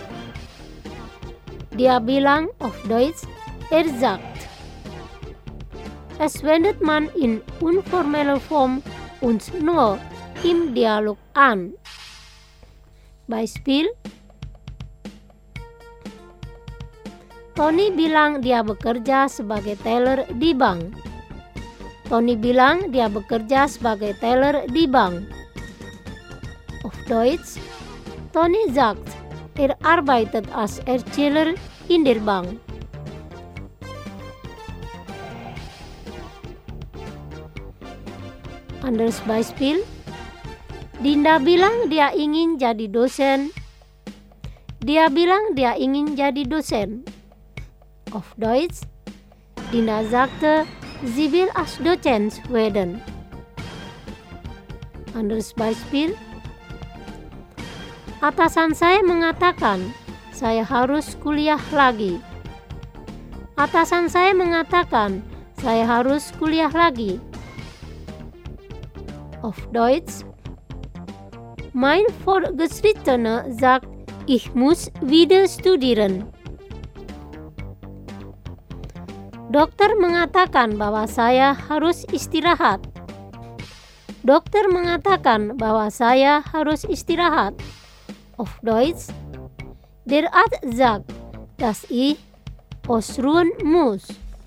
dia bilang auf Deutsch, er sagt. Es wendet man in informeller Form und nur im Dialog an. Beispiel, Tony bilang dia bekerja sebagai teller di bank. Tony bilang dia bekerja sebagai teller di bank. Auf Deutsch, Tony sagt, er arbeitet als Erzähler in der Bank. Anderes Beispiel, Dinda bilang dia ingin jadi dosen. Dia bilang dia ingin jadi dosen. Auf Deutsch, Dinda sagte, sie will als Dozent werden. Anderes Beispiel, atasan saya mengatakan, saya harus kuliah lagi. Atasan saya mengatakan, saya harus kuliah lagi. Auf Deutsch, mein Vorgesetzter sagt, ich muss wieder studieren. Dokter mengatakan bahwa saya harus istirahat. Dokter mengatakan bahwa saya harus istirahat. Auf Deutsch, der Arzt sagt, dass ich ausruhen muss.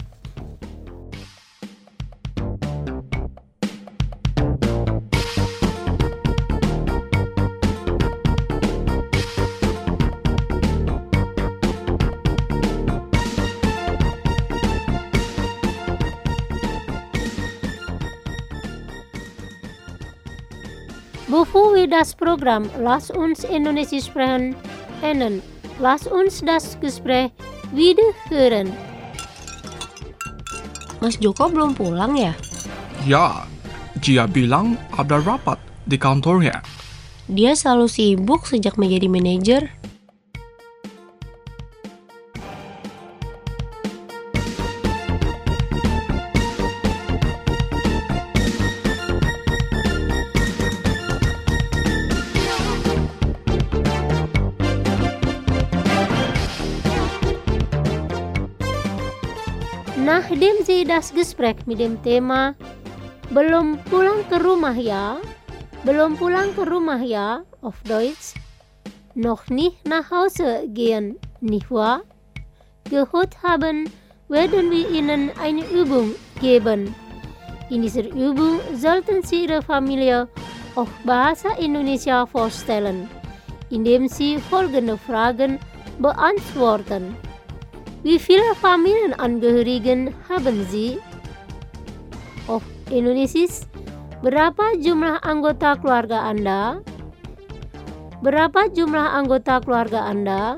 Bevor wir das Programm Lass uns Indonesisch sprechen enden, lass uns das Gespräch wieder hören. Mas Joko belum pulang ya? Ya, dia bilang ada rapat di kantornya. Dia selalu sibuk sejak menjadi manajer. Nachdem Sie das Gespräch mit dem Thema belum pulang ke rumah ya, belum pulang ke rumah ya, auf Deutsch, noch nicht nach Hause gehen, nicht wahr? Gehört haben, werden wir Ihnen eine Übung geben. In dieser Übung sollten Sie Ihre Familie auf Bahasa Indonesia vorstellen, indem Sie folgende Fragen beantworten. Wie viele Familienangehörigen haben Sie? Auf Indonesisch, berapa jumlah anggota keluarga Anda? Berapa jumlah anggota keluarga Anda?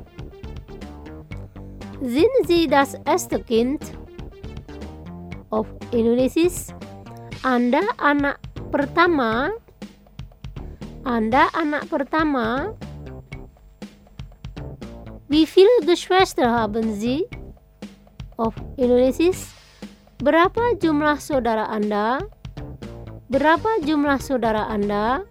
Sind Sie das erste Kind? Auf Indonesisch, Anda anak pertama? Anda anak pertama? Wie viele Geschwister haben Sie? Auf Indonesisch, berapa jumlah saudara Anda? Berapa jumlah saudara Anda?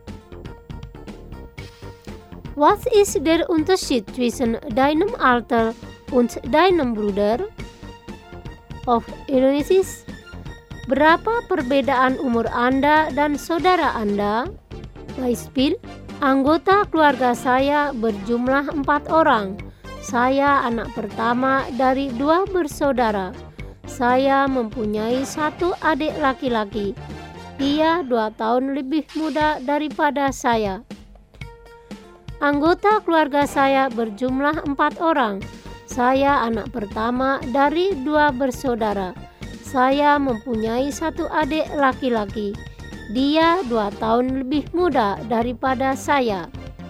Was ist der Unterschied zwischen deinem Alter und deinem Bruder? Auf Indonesisch, berapa perbedaan umur Anda dan saudara Anda? Beispiel, anggota keluarga saya berjumlah empat orang. Saya anak pertama dari dua bersaudara. Saya mempunyai satu adik laki-laki. Dia dua tahun lebih muda daripada saya. Anggota keluarga saya berjumlah empat orang. Saya anak pertama dari dua bersaudara. Saya mempunyai satu adik laki-laki. Dia dua tahun lebih muda daripada saya.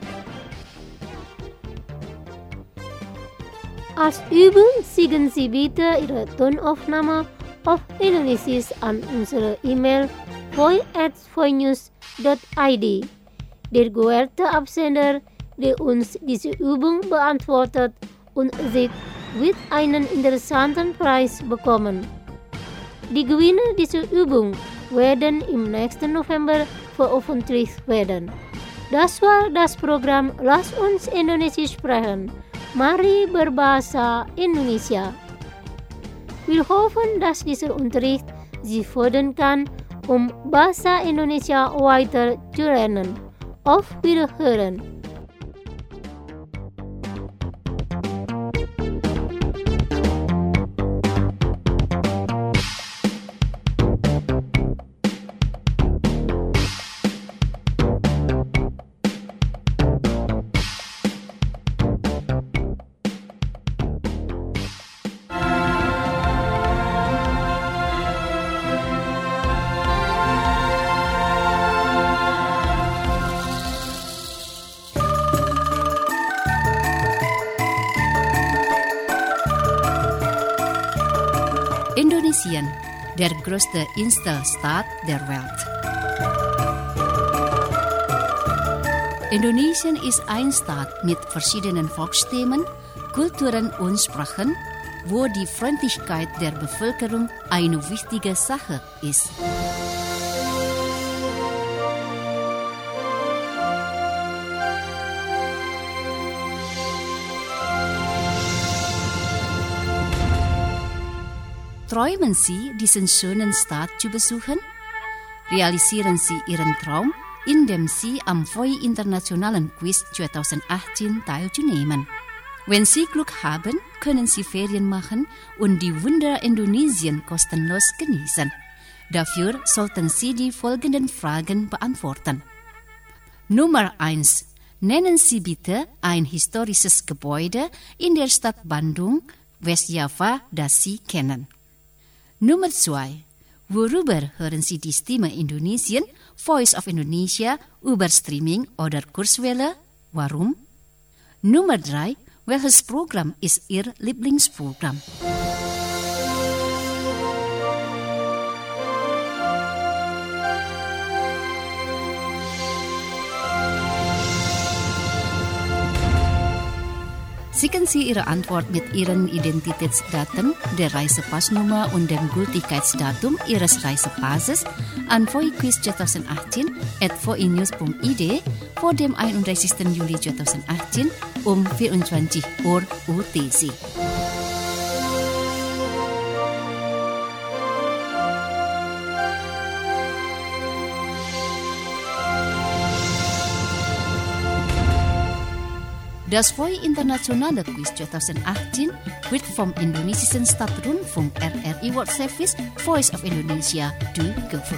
Als üben siguen Sie bitte Ihre Tonaufnahme auf Indonesisch an unsere E-Mail voi at voinews dot i d. Der geehrte Absender, der uns diese Übung beantwortet und sich wird einen interessanten Preis bekommen. Die Gewinner dieser Übung werden im nächsten November veröffentlicht werden. Das war das Programm Lass uns Indonesisch sprechen. Mari berbahasa Indonesia. Wir hoffen, dass dieser Unterricht Sie fördern kann, um Bahasa Indonesia weiter zu lernen. Auf Wiederhören. Indonesian, der größte Inselstaat der Welt. Indonesien ist ein Staat mit verschiedenen Volksstämmen, Kulturen und Sprachen, wo die Freundlichkeit der Bevölkerung eine wichtige Sache ist. Träumen Sie, diesen schönen Staat zu besuchen? Realisieren Sie Ihren Traum, indem Sie am Voi Internationalen Quiz zwanzig achtzehn teilzunehmen. Wenn Sie Glück haben, können Sie Ferien machen und die Wunder Indonesien kostenlos genießen. Dafür sollten Sie die folgenden Fragen beantworten. Nummer eins. Nennen Sie bitte ein historisches Gebäude in der Stadt Bandung, Westjava, das Sie kennen. Nummer zwei. Worüber hören Sie die Stimme Indonesien, Voice of Indonesia, über Streaming oder Kurswelle? Warum? Nummer drei. Welches Programm ist Ihr Lieblingsprogramm? Schicken Sie Ihre Antwort mit Ihren Identitätsdaten, der Reisepassnummer und dem Gültigkeitsdatum Ihres Reisepasses an voiquiz zwanzig achtzehn at voinews punkt i d vor dem einunddreißigsten Juli zwanzig achtzehn um vierundzwanzig Uhr U T C. Das Voi Internationale Quiz zwanzig achtzehn wird vom indonesischen Staatsrundfunk R R I World Service Voice of Indonesia durchgeführt.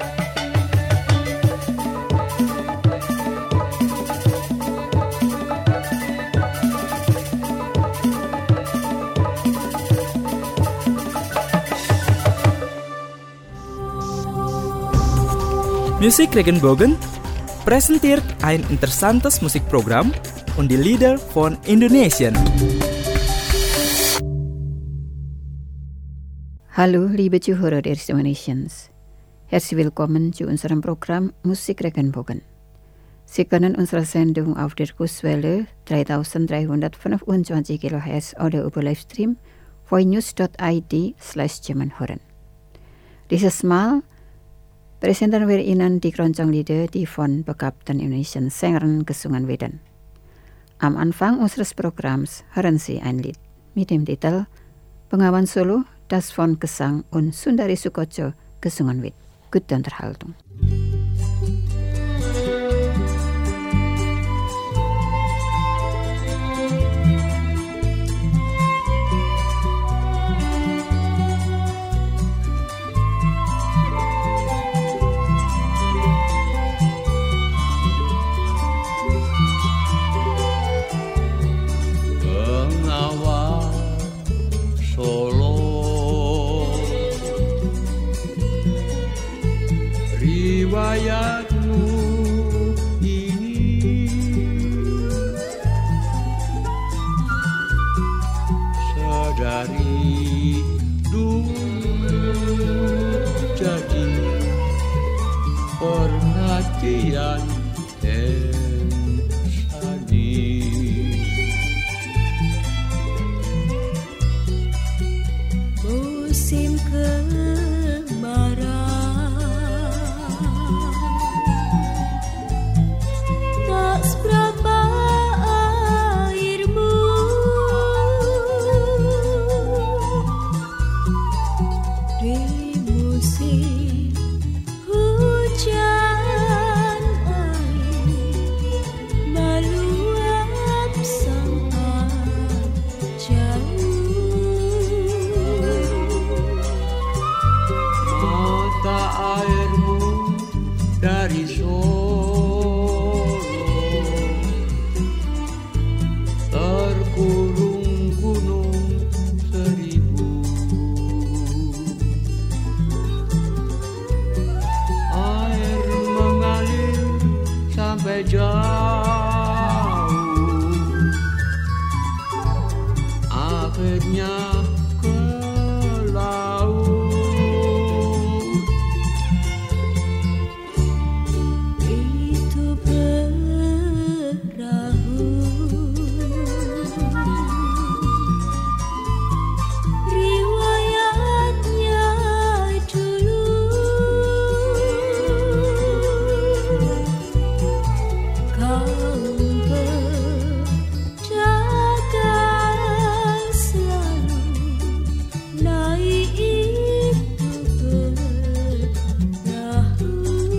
Musik Regenbogen präsentiert ein interessantes Musikprogramm und die Lieder von Indonesien. Hallo liebe Zuhörer der Indonesiens. Herzlich willkommen zu unserem Programm Musik Regenbogen. Sie können unsere Sendung auf der Kurswelle dreitausenddreihundertfünfundzwanzig Kilohertz oder über Livestream voinews punkt i d slash German hören. Dieses Mal präsentieren wir Ihnen die Keroncong-Lieder, die von begabten indonesischen Sängern gesungen werden. Am Anfang unseres Programms hören Sie ein Lied mit dem Titel Bengawan Solo, das von Gesang und Sundari Sukocho gesungen wird. Gute Unterhaltung. dari dulu jadi perhatian tersani. Musim kemarau tak seberapa airmu, di musim hujan air meluap sampai jauh. Mata airmu dari Solo terkurung gunung seribu. Air mengalir sampai jauh, akhirnya ke laut. Itu perahu riwayatnya dulu, kaum pedagang selalu naik itu perahu.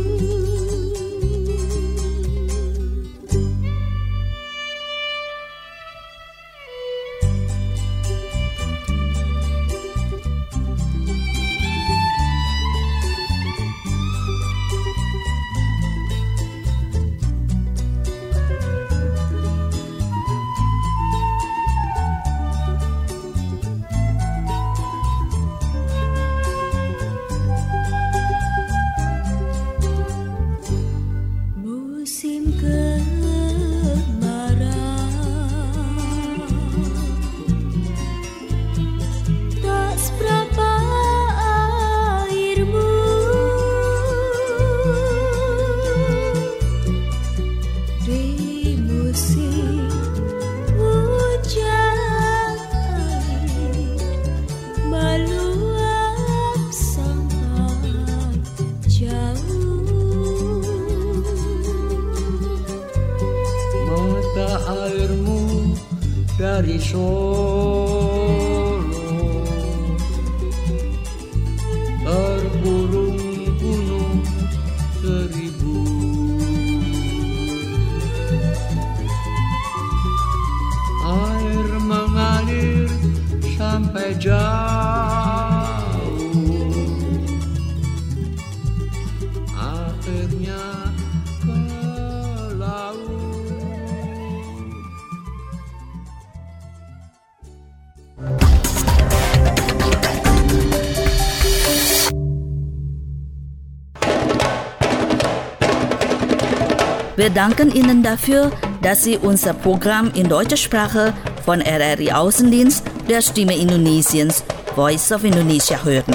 Musim kemarau tak seberapa airmu, di musim hujan air meluap sampai jauh. Mata airmu dari Solo terkurung gunung seribu. Air mengalir sampai jauh, akhirnya ke laut. Wir danken Ihnen dafür, dass Sie unser Programm in deutscher Sprache von R R I Außendienst der Stimme Indonesiens, Voice of Indonesia hören.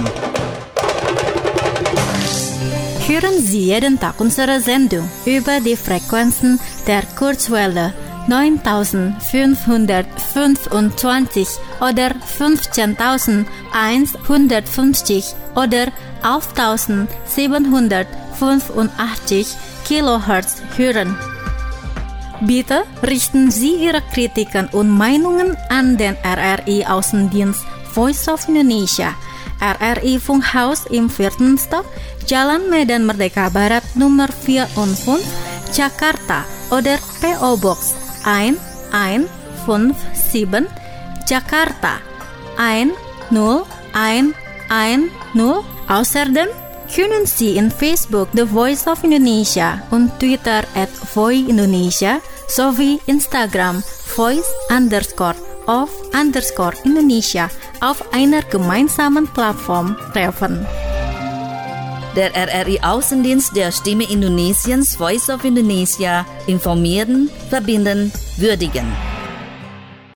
Hören Sie jeden Tag unsere Sendung über die Frequenzen der Kurzwelle neuntausendfünfhundertfünfundzwanzig oder fünfzehntausendeinhundertfünfzig oder elftausendsiebenhundertfünfundachtzig Kilohertz hören. Bitte richten Sie Ihre Kritiken und Meinungen an den R R I Außendienst Voice of Indonesia, R R I Funkhaus im vierten Stock, Jalan Medan Merdeka Barat Nummer vierundfünfzig, Jakarta oder P O Box eins eins fünf sieben, Jakarta eins null eins eins null. Außerdem können Sie in Facebook The Voice of Indonesia und Twitter at Voi Indonesia sowie Instagram Voice underscore of underscore Indonesia auf einer gemeinsamen Plattform treffen. Der R R I Außendienst der Stimme Indonesiens, Voice of Indonesia, informieren, verbinden, würdigen.